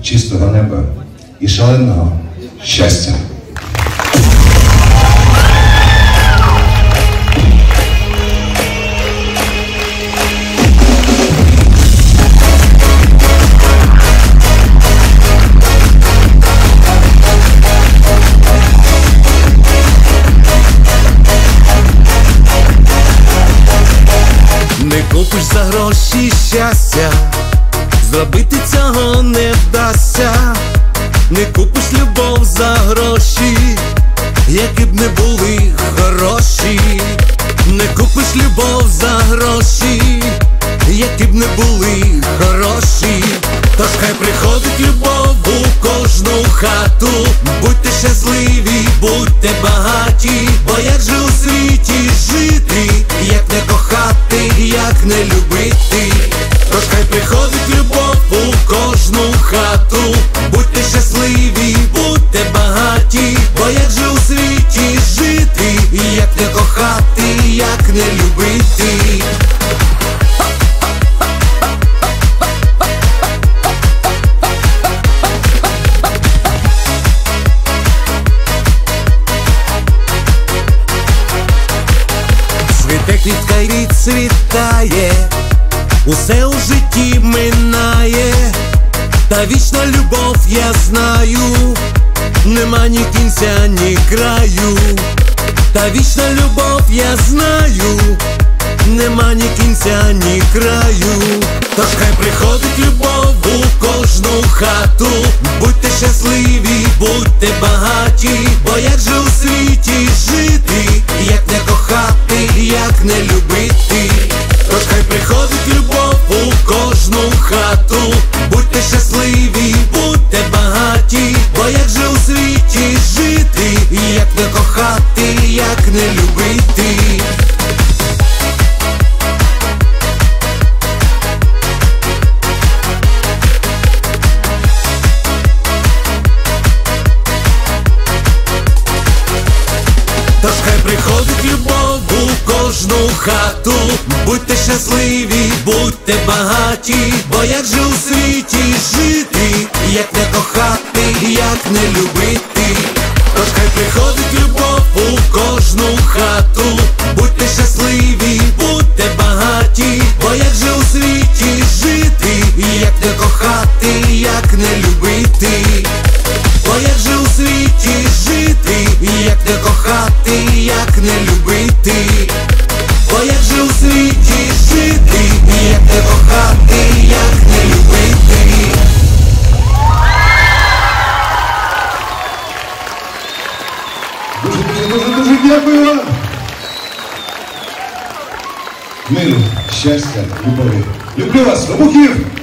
чистого неба і шаленого щастя. Не купиш за гроші щастя, зробити цього не вдасться. Не купиш любов за гроші, які б не були хороші. Не купиш любов за гроші, які б не були хороші. Тож хай приходить любов у кожну хату. Будьте щасливі, будьте багаті. Бо як же у світі жити, як не кохати, як не любити. Тож хай приходить любов у кожну хату. Будьте щасливі, будьте багаті. Бо як же у світі жити, як не кохати, як не любити. Цвіте квітка й відцвітає, усе у житті минає. Та вічна любов, я знаю, нема ні кінця, ні краю. Та вічна любов, я знаю, нема ні кінця, ні краю. Тож хай приходить любов у кожну хату. Будьте щасливі, будьте багаті. Бо як же у світі жити, як не кохати, як не любити. Тож хай приходить любов у кожну хату. Будьте щасливі, будьте багаті. Бо як же у світі жити, як не кохати, як не любити. Тож хай приходить любов у кожну хату. Будьте щасливі, будьте багаті. Бо як же у світі жити, як не кохати, як не любити. Тож хай приходить любов у кожну хату. Будьте щасливі, будьте багаті. Бо як же у світі жити, як не кохати, як не любити. Бо як же у світі жити, як не кохати, як не любити. Бо як же у світі жити, як не кохати, як не любити. Дуже дякую вам. Миру, щастя, любові. Люблю вас, Обухів!